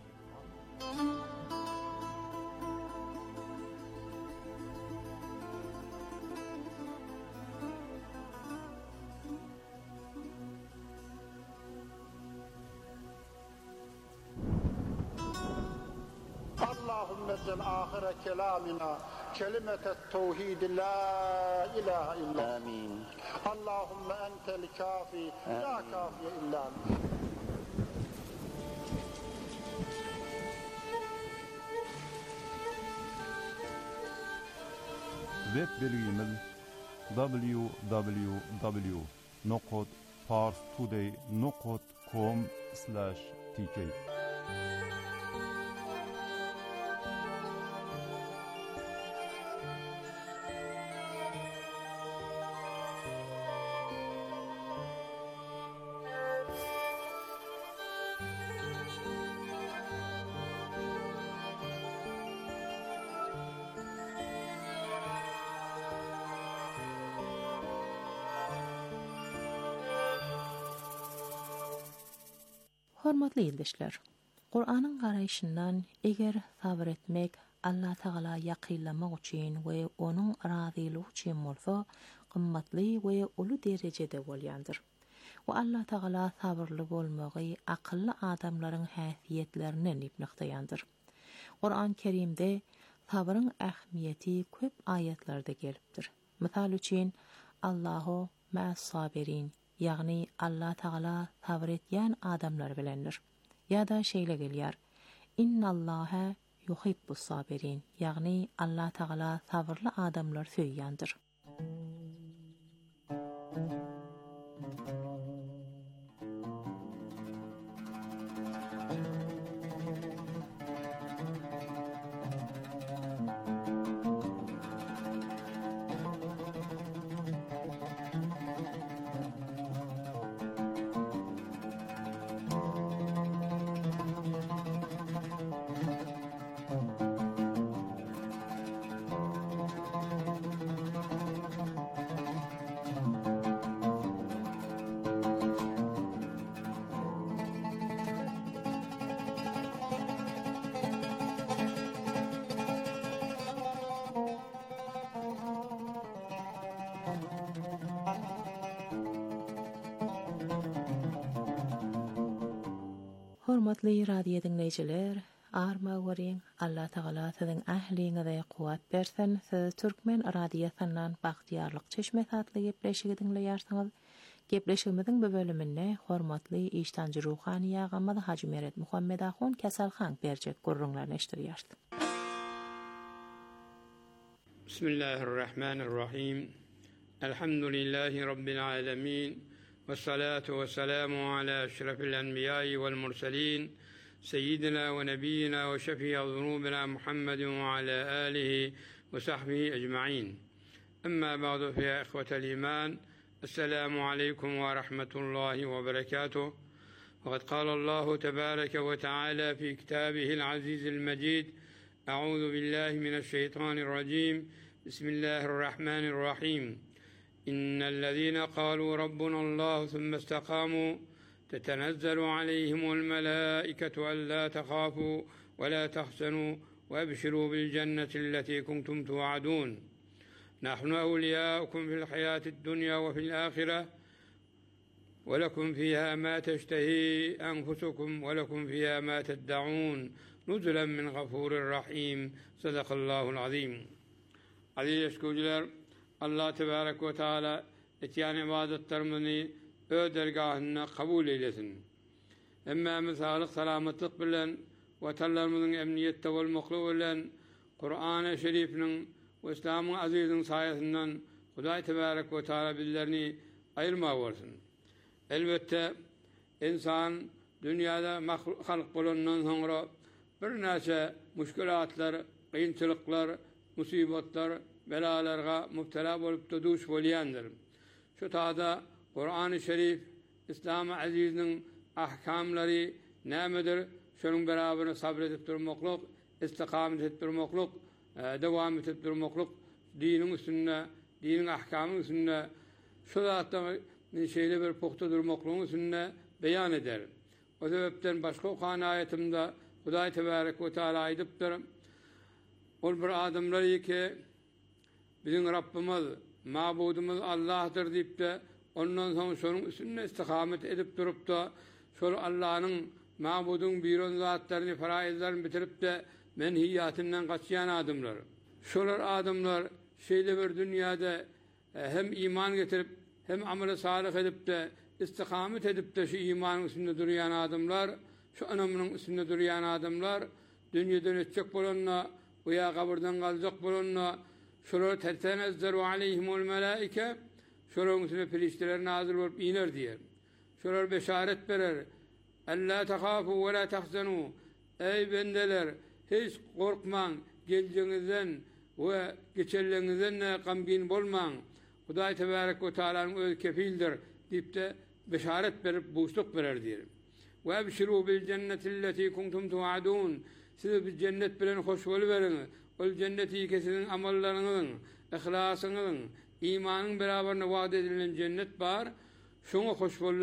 آخر كلامنا كلمة التوحيد لا إله إلا آمين. اللهم أنت الكافي لا كافي إلا أنت. Web belgimiz www.parstoday.com/tk. Hormatly ýyldaşlar, Qur'anyň garaýşyndan eger sabr etmek Allah Taala ýakynlamak üçin we onuň razylygy üçin bolsa, gymmatly we uly derejede bolýandyr. Ve Allah Taala sabırly bolmagy akylly adamlaryň häsiýetlerini nipnekdaýandyr. Qur'an Kerimde sabrın ähmiýeti köp ayetlerde gelipdir. Misal üçin Allahu ma'as-sabirin, ýagny Allah Taala sabr etýän adamlar bilendir. Ýa-da şeýle gelýär: İnnallaha yuhibbus-sabirin, ýagny Allah Taala sabrly adamlar söýýändir. Hormatly radio dinleyijiler, arma görýän Allah Taala siziň ähliňize kuwat bersen, siz Türkmen radiosundan bagtýarlyk çeşme satly gepleşigi dinleýärsiňiz. Gepleşigimiziň bu bölüminde hormatly iştanjy ruhany ýagamady Haji Meret Muhammed Ahun Kesalhan berjek gurrunlaryny eşdirýär. Bismillahirrahmanirrahim. Elhamdülillahi rabbil alamin. والصلاة والسلام على أشرف الأنبياء والمرسلين سيدنا ونبينا وشفيع ذنوبنا محمد وعلى آله وصحبه أجمعين. أما بعد فيا إخوة الإيمان، السلام عليكم ورحمة الله وبركاته. وقد قال الله تبارك وتعالى في كتابه العزيز المجيد: أعوذ بالله من الشيطان الرجيم، بسم الله الرحمن الرحيم. إن الذين قالوا ربنا الله ثم استقاموا تتنزل عليهم الملائكة ألا تخافوا ولا تحزنوا وأبشروا بالجنة التي كنتم توعدون. نحن أولياؤكم في الحياة الدنيا وفي الآخرة ولكم فيها ما تشتهي أنفسكم ولكم فيها ما تدعون نزلا من غفور رحيم. صدق الله العظيم. عزيز يشكوجلر، Allah Tebarek ve Teala etyan ibadetlerimizni öz dergahına kabul eylesin. Emme sağlık salametlik bilen vatanlarımızın emniyette bolmakly bilen Kur'an-ı Şerif'nin ve İslam'ın azizin sayesinden Hudaý Tebarek ve Teala bizlerini ayırma bolsun. Elbette insan dünyada halk bolandan sonra bir näçe müşkilatlar, kıyınçılıklar, musibetler, belalarga müptela bolup da duş bolýandyr. Şu taada Kur'an-ı Şerif, İslam-ı azizinin ahkamları nämedir? Şonuň beraber sabredip durmaklyk, istikamet edip durmaklyk, dewam edip durmaklyk, diniň üstünde, diniň ahkamynyň üstünde, şu zatda şeýle bir pokta durmaklygyň üstünde beýan eder. O sebepden başga okan ayetimde Hudaý Tebarek ve Teala aýdypdyr: ol bir adamlar ki bizim Rabbimiz, mabudumuz Allah'tır deyip de ondan sonra şonun üstünde istikamet edip durup da şol Allah'ın mabudun biron zatlarını, faraizlerini bitirip de menhiyatından kaçıyan adamlar. Şolar adamlar şeyde bir dünyada hem iman getirip hem amel-i salih edip de istikamet edip de şu imanın üstünde duruyan adamlar, şu anamının üstünde duruyan adamlar, dünyadan ötecek bolanla veya kabirden kalacak bolanla şolar tetenezzeru aleyhimul melaike, şoların üstüne perişteler nazil olup iner diyer. Şolar beşaret verer: Alla tahafu ve la tahzanu. Ey bendeler, hiç korkman, geleceğinizden ve geçerlerinizden ne gamgin bolman. Hudaý Tebarek ve Teala'nın öz kefildir deyip de beşaret verip boşluk verer diyer. Ve ebşirû bil cennetilleti kuntum tuadun. Siz bir cennet bilen hoş boluverin. O cenneti kesinin amallarınızın, ihlasınızın, imanın beraberine vaat edilen cennet var. Şunu hoş bolan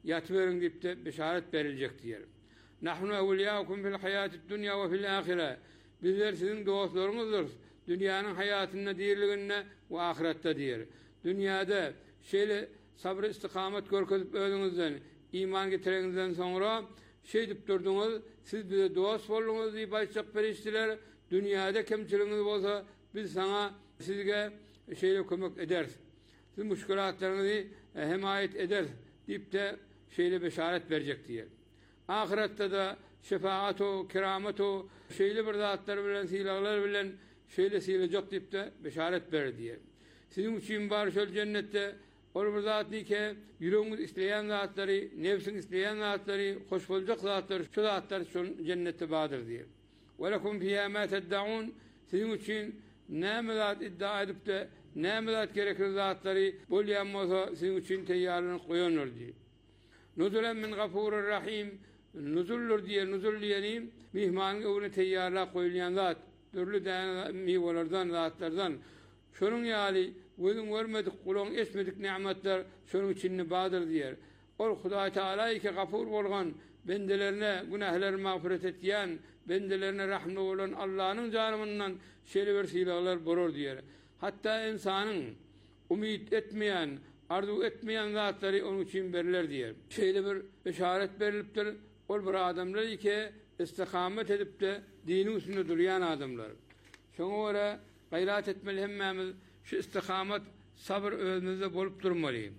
yatıverin deyip de beşaret verilecek diyor. Nahnu evliyâkum fil hayâtid dünya ve fil âhire. Bizler sizin dostlarınızdır. Dünyanın hayatında dirliğinde ve ahirette diyor. Dünyada şeyle sabır istikamet görkezip öldüğünüzden, iman getirenizden sonra şey deyip durdunuz, siz bize dost olunuz deyip açacak periştiler. Dünyada kemçiliğiniz olsa biz sana sizge şeyle kömek ederiz. Siz müşkülatlarınızı himayet ederiz deyip de şeyle beşaret verecek diye. Ahirette de şefaat-o, keramet-o, şeyli bir zatlar bilen, silahlar bilen şeyle silecek deyip de beşaret verir diye. Sizin için var şöyle cennette o bir zat değil ki yüreğiniz isteyen zatları, nefsin isteyen zatları, hoş olacak zatları, şu zatlar şu cennette vardır diye. وَلَكُمْ فِيهَا مَا تَدَّعُونَ Sizin için ne mezat iddia edip de ne mezat gerekir zatları bol yanmasa sizin için teyyarını koyunur diye. Nuzulen min gafurur rahim nuzullur diye nuzulleyenim mihmanın evine teyyarla koyulayan zat türlü meyvelerden zatlardan şunun yali gözün görmedik kulağın esmedik nimetler şunun için badır diyer. O Hudaý Teala ki gafur bolgan bendelerine günahlarını mağfiret etyen bendelerine rahmet olan Allah'ın canımından şeri vesileler borur diyer. Hatta insanın umid etmeyen, arzu etmeyen zatları onun için verilir diyer. Şeyde bir beşaret veriliptir. O bir adamlar ki istikamet edip de dinin üstünde duruyan adamlar. Şuna göre gayret etmeli hemmemiz şu istikamet sabır önümüzde bolup durmalıyım.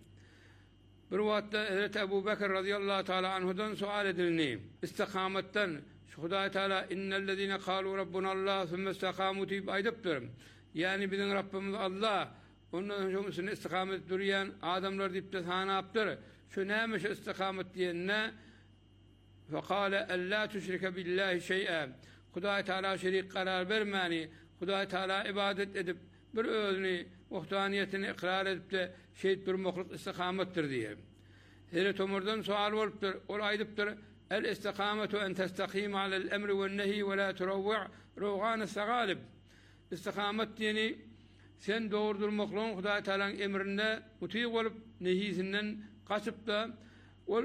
Bir vakitte Hazreti Ebu Bekir radıyallahu teala anhudan sual edilni. İstikametten Hudaý Teala innellezine kalu rabbunallah sümme istakamu deyip aydıptır. Yani bizim Rabbimiz Allah. Ondan sonra üstüne istikamet duruyan adamlar deyip de sana yaptır. Şu neymiş istikamet diyen ne? Fekale ellâ tüşrike billahi şey'e. Hudaý Teala şerik karar vermeni. Hudaý Teala ibadet edip bir özünü, muhtaniyetini ikrar edip de şehit bir muhluk istikamettir diye. Hazreti Ömer'den sual oluptur. O aydıptır. El istikametu en testakîm alel emri ve nehi ve la turevvi' ruğan-ı segalib. İstikamet diyeni sen doğru durmakla Hudaý Teala'nın emrinde muti olup nehisinden kaçıp da o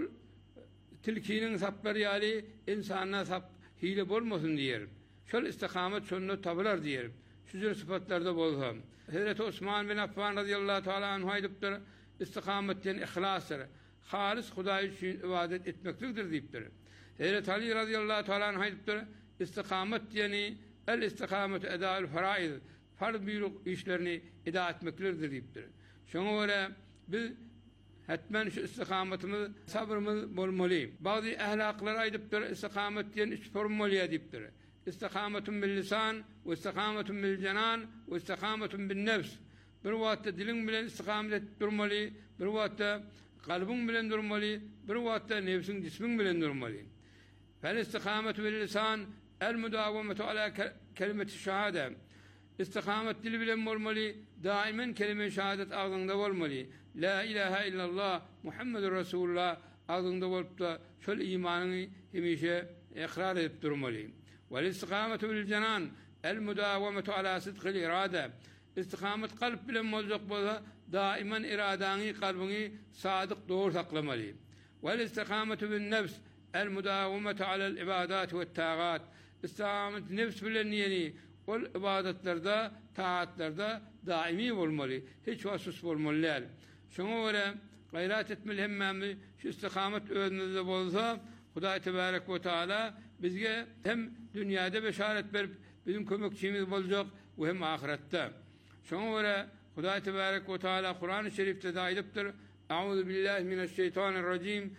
tilkinin sapları yali insanına sap hile bolmasın diyelim. Şöyle istikamet sonunda tabiler diyelim. Şu sıfatlarda bolsam. Hazreti Osman bin Affan radıyallahu teala anhu aydıptır. İstikametten ihlastır. Halis Hudaý için ibadet etmektir deyiptir. Hazreti Ali radıyallahu teala anhu aydıptır. İstikamet yani el istikametu eda'ül faraiz. Farz buyruk işlerini eda etmektir deyiptir. Şuna göre biz hetmen şu istikametimiz, sabrımız bolmalı. Bazı ahlaklar aydıptır. İstikamet diyen üç formülü deyiptir. İstikametun bil lisan, ve istikametun bil cenan, ve istikametun bil nefs. Bir vakitte dilin bilen istikamet durmalı, bir vakitte kalbin bilen durmalı, bir vakitte nefsin cismin bilen durmalı. Fel istikametu bil lisan, el müdavametu ala kelimeti şahade. İstikamet dil bilen olmalı, daimen kelime-i şehadet ağzında olmalı. La ilahe illallah, Muhammedur Resulullah ağzında olup da şöyle imanını hemişe ikrar edip durmalı. والاستقامة بالجنان المداومة على صدق الإرادة استقامة قلب bilen mozuk bolsa daiman iradani kalbini sadık doğru saklamalı. والاستقامة بالنفس المداومة على العبادات والطاعات istikamet nefs bilen yani o ibadetlerde, taatlerde daimi olmalı. Hiç vasıf olmalılar. Şuna göre gayret etmeli hemmemiz şu istikamet önümüzde bolsa Hudaý Tebarek ve Teala bizge hem dünyada beşaret verip bizim kömekçimiz bolacak ve hem ahirette. Şuna göre Hudaý Tebarek ve Teala Kur'an-ı Şerif'te de aydıptır. Euzu billahi mineşşeytanirracim.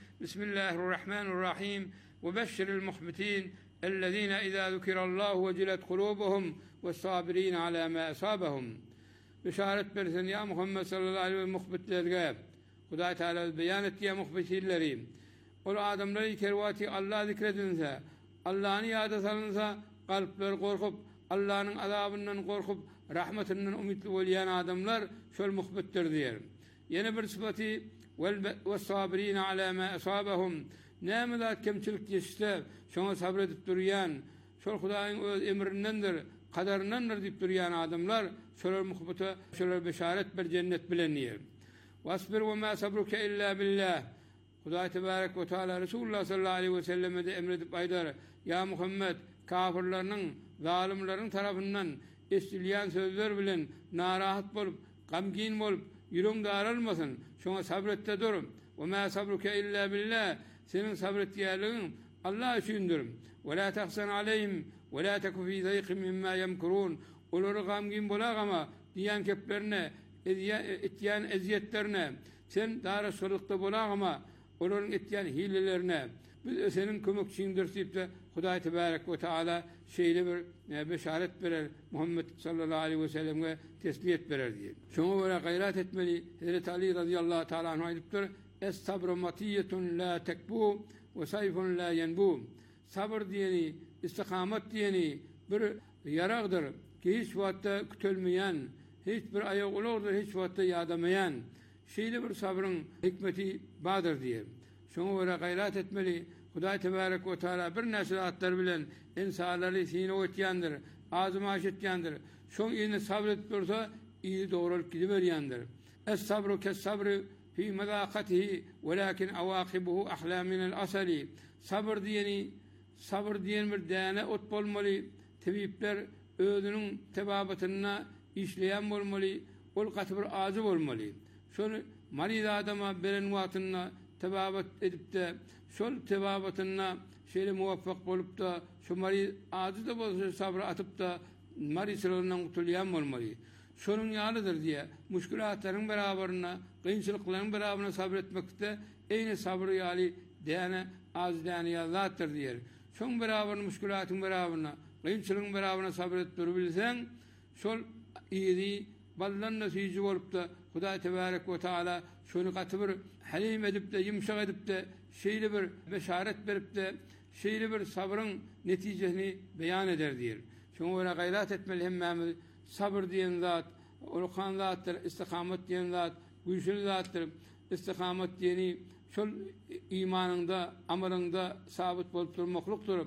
Bismillahirrahmanirrahim. Ve beşşiril muhbitin ellezine izâ zukirallahu vecilet kulûbuhum ve's-sâbirîne alâ mâ asâbahum. Beşaret versin ya Muhammed sallallahu aleyhi ve muhbitlerge. Hudaý Teala beyan ettiği muhbitilleri. O adamları kervati Allah zikredinse, Allah'ın yada salınsa, kalpler korkup, Allah'ın azabından korkup, rahmetinden ümitli olayan adamlar şöyle muhbettir diyelim. Yeni bir sıfatı, وَالصَّابِرِينَ عَلَى مَا أَصَابَهُمْ ne medat kemçilik geçse, şuna sabredip duruyan, şöyle Hudaýyň öz emrindendir, kadarındandır deyip duruyan adamlar, şöyle muhbete, şöyle beşaret bir cennet bilen diyelim. وَاصْبِرْ وَمَا صَبْرُكَ إِلَّا بِاللّٰهِ Hudaý tebarek we taala Resulullah sallallahu aleyhi ve selleme de emredip aýdar: "Ya Muhammed, kafirlaryň, zalimlaryň tarapyndan estilýän sözler bilen narahat bolup, gamgin bolup, ýüregiň daralmasyn. Şoňa sabretde dur. Ve ma sabruke illa billah. Senin sabretýärligiň Allah üçindir. Ve la tahsan aleyhim ve la teku fi zayqin mimma yemkurun." Olary gamgin bolagama diýen keplerine, etýän eziyetlerine, sen daraşlykda bolagama olaryň etýän hilelerine biz senin kömekçiňdir diýip de Hudaý tebarek we taala şeýle bir beşaret berer, Muhammed sallallahu aleyhi ve sellem'e tesliyet berer diýip. Şoňa göre gayret etmeli. Hazreti Ali radıyallahu taala anhu aýdypdyr: "Es-sabru matiyetun la tekbu ve sayfun la yenbu." Sabr diýeni, istikamet diýeni bir yaragdyr ki hiç wagtda kütülmeýän, hiç bir aýak ulagdyr, hiç wagtda ýadamaýan. Şeýle bir sabryň hikmeti bardyr diýip. Şoňa göre gayret etmeli. Hudaý tebarek we taala bir nasihatlar bilen insanlary sine ötýändir, azmaş etýändir. Şoň ýene sabret dursa, iyi dogrulyp gidiberýändir. Es-sabru kes-sabri fi madaqatihi walakin awaqibuhu ahla min al-asali. Sabr diýen bir däne ot bolmaly. Tebipler özüniň tebabatyna işleýän bolmaly, ol gaty bir azy bolmaly. Şonu marid adama beren wagtyna tebabat edip de şol tebabatyna şeýle muwaffak bolup da şu marid azy da bolsa sabr atyp da marislarından gutulýan bolmaly. Şonuň ýalydyr diýe müşkilatlaryň beraberine, kynçylyklaryň beraberine sabretmekde eýne sabr ýaly däne az däne ýazatdyr diýer. Şoň beraber müşkilatyň beraberine, kynçylygyň beraberine sabret durbilseň, şol ýeri ballan nasiýi bolup da Hudaý tebarek we taala şonu gaty bir halim edip de, yumşak edip de, şeýle bir beşaret berip de, şeýle bir sabryň netijesini beýan eder diýer. Şoňa göre gayret etmeli hemmemiz. Sabr diýen zat, ulkan zatdyr, istikamet diýen zat, güýçlü zatdyr. İstikamet diýeni şol imanynda, amalyňda sabit bolup durmaklykdyr.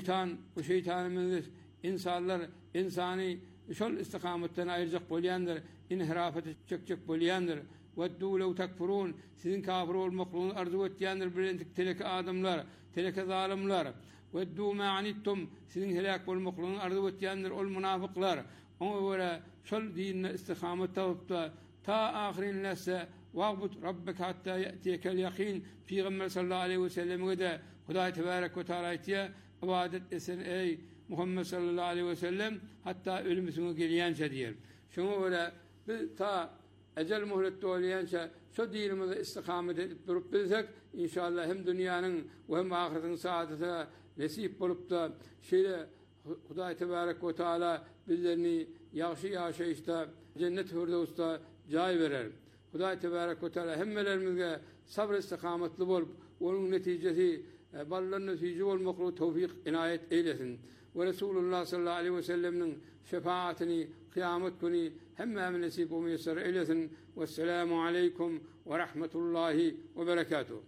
Şeytanymyz, insanlar, insany şol istikametten aýyrjak bolýandyr, inhirafat çekjek bolýandyr. Weddu law takfurun, sizin kafir bolmaklygyny arzu etýändir bilendik teleki adamlar, teleki zalimler. Weddu ma anittum, sizin helak bolmaklygyny arzu etýändir ol munafyklar. Oňa göre şol dinne istikamet tapyp da ta ahirin näse waqbut rabbaka hatta ya'tiyekel yaqin. Peygamber sallallahu aleyhi ve sellem'e de Hudaý tebarek we taala aýtdy: "Ibadet esen ey Muhammed sallallahu aleyhi ve sellem hatta ölümüňe gelýänçe" diýer. Şoňa göre biz ta ecel muhletde bolýança şu dinimize istikamet edip durup bilsek inşallah hem dünýäniň we hem ahiretiň saadatine nesip bolup da şeýle Hudaý tebarek we taala bizlerini ýaşy ýaşaýyşda cennet firdewsda jaý berer. Hudaý tebarek we taala hemmelerimizge sabr istikametli bolup onuň netijesi ballan netice bolmakly tawfik inayet eylesin. Ve Resulullah sallallahu aleyhi ve sellem'nin şefaatini kıyamet günü hemmemize nasip ve müyesser eylesin. Vesselamu aleykum ve rahmetullahi ve berekatuhu.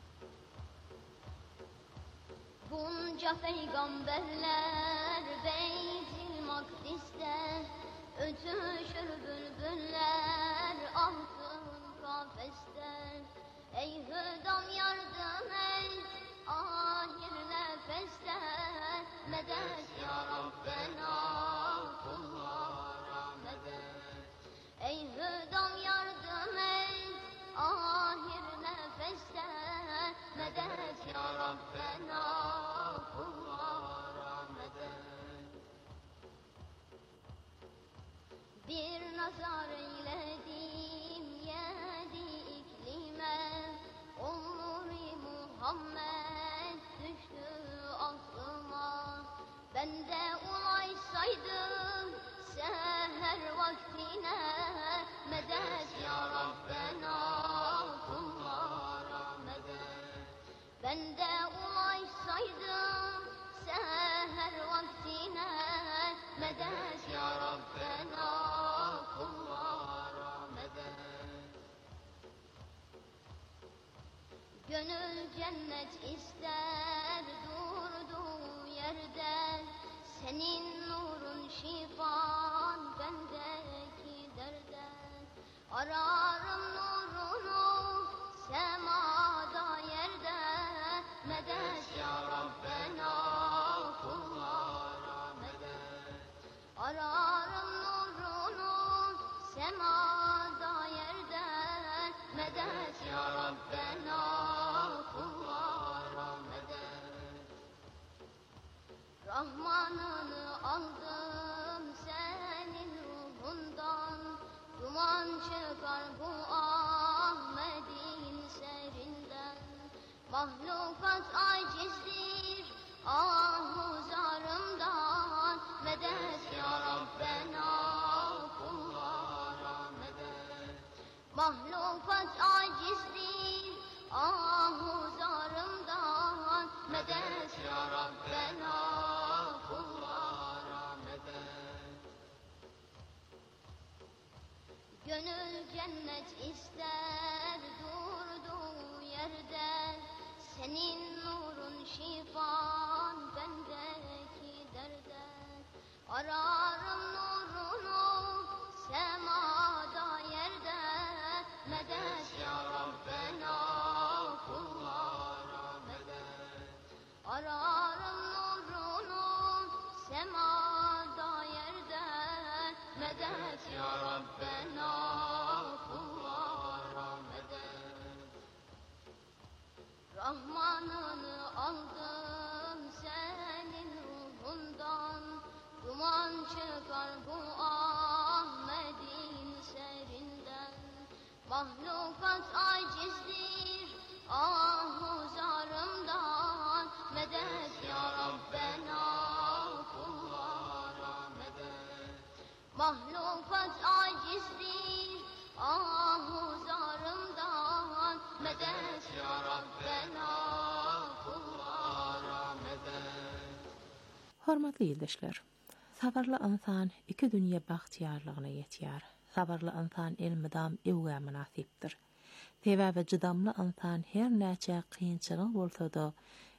Bunca peygamberler Beyt-i Makdis'te ötüşür bülbüller altın kafeste. Ey hüdam yardım et ahir nefeste, medet ya Rabbena kullara medet. Ey hüdam yardım et ahir nefeste, medet ya Rabbena kullara medet. Bir nazar eyledim yedi iklime, Umur-i Muhammed düştü aklıma. Ben de ulaysaydım seher vaktine, medet ya Rabbena kullara medet. Ben de ulaysaydım seher vaktine, medet ya Rabbena kullara medet. Gönül cennet ister durduğu yerde, senin nurun şifan bendeki derde. Ararım nurunu semada yer Rahmanını aldım senin ruhundan, duman çıkar bu Ahmet'in serinden. Mahlukat acizdir ahuzarımdan, medet ya Rabbena kullara medet. Mahlukat acizdir ahuzarımdan, medet ya Rabbena kullara medet. Gönül cennet ister durduğu yerde, senin nurun şifan bendeki derde. Ararım nurunu semada yerde, medet ya Rabbena kullara medet. Ararım nurunu semada yerde, medet ya Rabbena kullara medet. Rahmanını aldım senin ruhundan, duman çıkar bu Ahmet'in serinden. Mahlukat acizdir ahuzarımdan, medet ya Rabbena kullara medet. Mahlukat acizdir ahuzarımdan, medet ya Rabbena kullara medet. Hormatly ýerleşler, sabarly insan iki dünýe bagtyarlygyna ýetýär. Sabarly insan elmidam ewge münasipdir. Tebe we jydamly insan her näçe kynçylyk bolsa-da